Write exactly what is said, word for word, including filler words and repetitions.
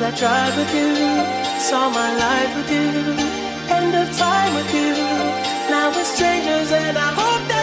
I tried with you, saw my life with you, end of time with you. Now we're strangers and I hope that